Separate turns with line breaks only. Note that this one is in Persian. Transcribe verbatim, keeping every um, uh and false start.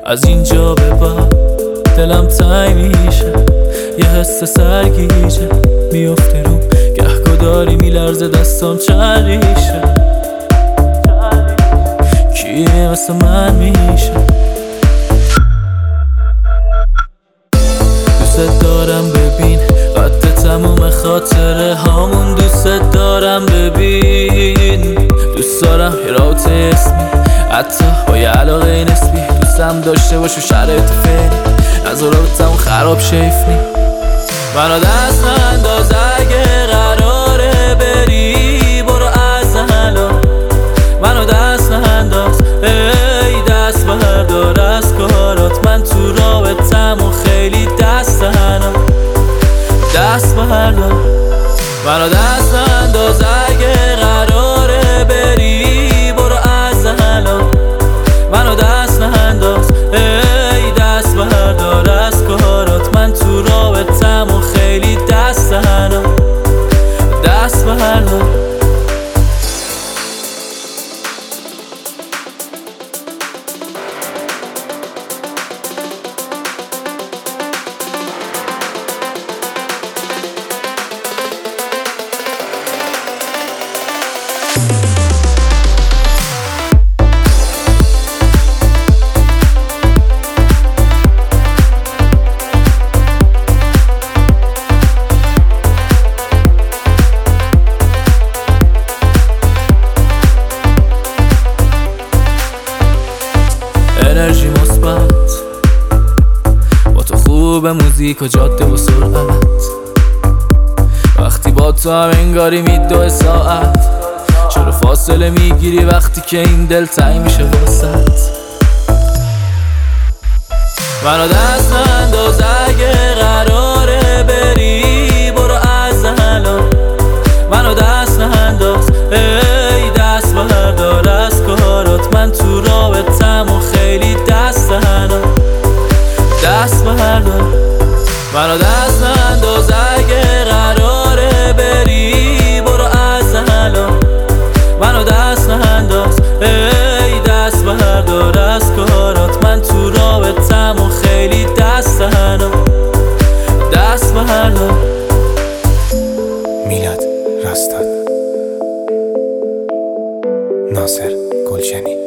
از اینجا به بعد دلم تنگ میشه، یه حس سرگیجه میفته روم، گهگداری میلرزه دستام چند ریشه. کیه مثل من میشه؟ دوست دارم ببین قد تموم خاطره هامون، دوست دارم ببین، دوست دارم یه رابطه اسمی حتی با یه علاقه نسبی، دوستم داشته باش و شرایط فعلی از رابطمون خراب شیفنی. منو دست ننداز اگه قراره بری، برو از الان منو دست ننداز، ای دست بردار از کارات، من تو رابطمون خیلی دست تنم، دست بردار. منو دست ننداز اگه قراره بری، برو از الان منو دست ننداز، ای دست بردار از کارات، من تو رابطمون خیلی دست تنم، دست بردار. انرژی مثبت با تو خوب، موزیک و جاده و سرعت، وقتی با تو هم انگاری میدوه ساعت، چرا فاصله میگیری وقتی که این دل تنگ میشه واسط؟ منو دست ننداز اگه قراره بری، برو از الان منو دست ننداز، ای دست بردار از کارات، من تو رابطمون خیلی دست تنم، دست بردار. منو دست ننداز اگه قراره بری، برو از الان منو دست ننداز، ای دست بردار از کارات، من تو رابطمون خیلی دست تنم، دست بردار.
میلاد راستاد، ناصر گلشنی.